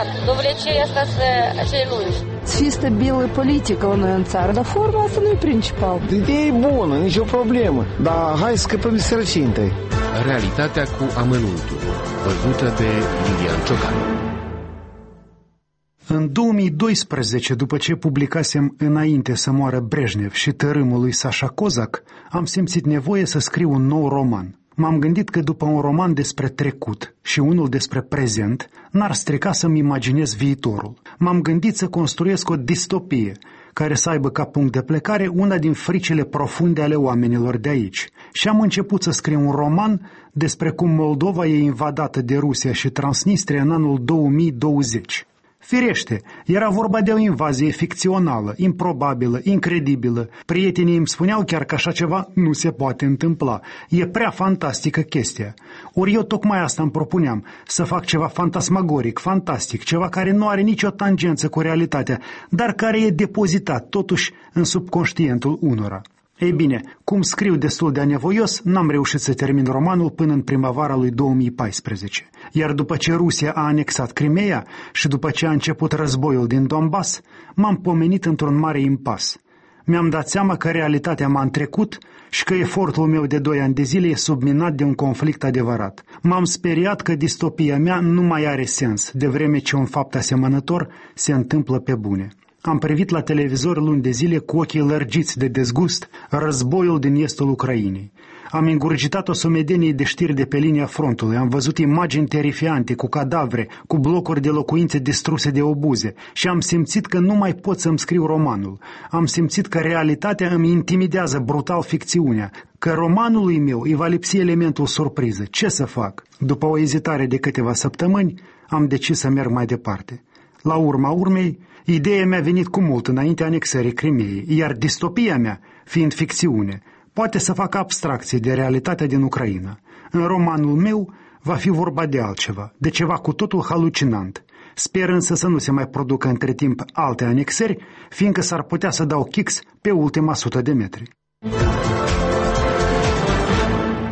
adevărat. Dovlecei asta acei lungi. Să fie stabilă politică la noi în țară, dar forma asta nu e principal. Ideea e bună, nicio problemă, dar hai să scăpăm de sărăcie întâi. Realitatea cu amănuntul, văzută de Lilian Ciocan. În 2012, după ce publicasem Înainte să moară Brejnev și Tărâmul lui Sașa Cozac, am simțit nevoie să scriu un nou roman. M-am gândit că după un roman despre trecut și unul despre prezent, n-ar strica să-mi imaginez viitorul. M-am gândit să construiesc o distopie care să aibă ca punct de plecare una din fricile profunde ale oamenilor de aici. Și am început să scriu un roman despre cum Moldova e invadată de Rusia și Transnistria în anul 2020. Firește, era vorba de o invazie ficțională, improbabilă, incredibilă. Prietenii îmi spuneau chiar că așa ceva nu se poate întâmpla. E prea fantastică chestia. Ori eu tocmai asta îmi propuneam, să fac ceva fantasmagoric, fantastic, ceva care nu are nicio tangență cu realitatea, dar care e depozitat totuși în subconștientul unora. Ei bine, cum scriu destul de anevoios, n-am reușit să termin romanul până în primăvara lui 2014. Iar după ce Rusia a anexat Crimeea și după ce a început războiul din Donbass, m-am pomenit într-un mare impas. Mi-am dat seama că realitatea m-a întrecut și că efortul meu de 2 ani de zile e subminat de un conflict adevărat. M-am speriat că distopia mea nu mai are sens, de vreme ce un fapt asemănător se întâmplă pe bune. Am privit la televizor luni de zile cu ochii lărgiți de dezgust războiul din estul Ucrainei. Am ingurgitat o sumedenie de știri de pe linia frontului, am văzut imagini terifiante cu cadavre, cu blocuri de locuințe distruse de obuze și am simțit că nu mai pot să-mi scriu romanul. Am simțit că realitatea îmi intimidează brutal ficțiunea, că romanului meu îi va lipsi elementul surpriză. Ce să fac? După o ezitare de câteva săptămâni, am decis să merg mai departe. La urma urmei, ideea mi-a venit cu mult înainte anexării Crimeei, iar distopia mea, fiind ficțiune, poate să facă abstracție de realitatea din Ucraina. În romanul meu va fi vorba de altceva, de ceva cu totul halucinant. Sper însă să nu se mai producă între timp alte anexări, fiindcă s-ar putea să dau kicks pe ultima 100 de metri.